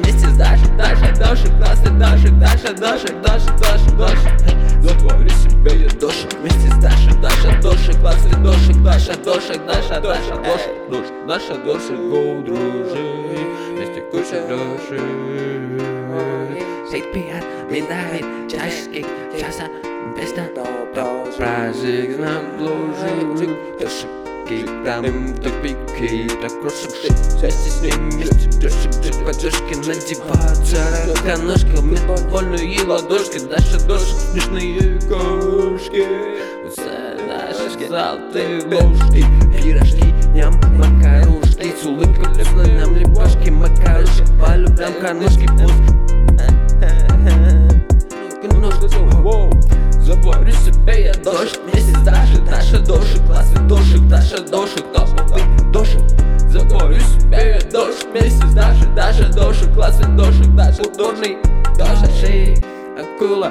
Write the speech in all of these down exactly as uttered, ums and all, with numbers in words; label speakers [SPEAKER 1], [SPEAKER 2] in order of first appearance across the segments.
[SPEAKER 1] вместе с Дашей, Даша, Дошик, классный Дашик, Даша, Дошик, Даша, Даша, Дошик. Затвори себя, я Дошик, вместе с Дашей, Даша, Дошик, классный Дошик, Даша, Дошик, Даша, Даша, Дошик, Дошик, Даша, Дошик, гоу, дружи, вместе куча грошей. Свет пьет, миндаль, чашки, часа, песня, праздник нам блужит, Дошик. Там тупики, так крошек шит. Вместе с ним вместе дошик, подушки надеваются, раконожка, метвольные ладошки, Даша, Дошик, смешные кошки. Наши золотые ложки, пирожки, ням, макарушки, с улыбкой вкусной нам лепешки, макарушек, полюбляем канушки, пусть. Заборю себе, я Дошик, вместе с Дашей, Даша, Дошик, классный Дошик, Даша, Дошик, топовый Дошик. Заборю себе, я Дошик, вместе с Дашей, Даша, Дошик, классный Дошик, Даша, дурный Даша, шеи, акула,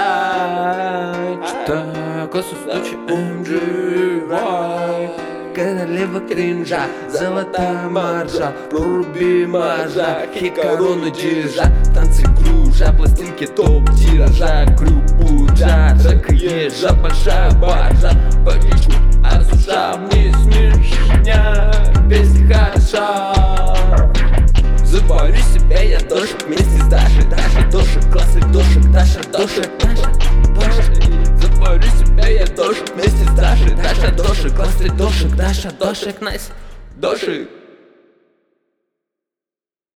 [SPEAKER 1] зайчата, косу стучи, эм джи вай. Королева кринжа, золотая маржа, проруби маржа, хикарону держа, танцы кружа, пластинки топ-тиража, крюбуджа, джака ежа, большая баржа, водичку осуша, мне смешня, песня хороша. Заборю себя, я Дошик, вместе с Дашей, Даша, Дошик, классный Дошик, Даша, Дошик, Даша, Дошик. Заборю себя, я Дошик, вместе с Дашей, Даша, Дошик, классный Дошик, Даша, Дошик, найс, Дошик.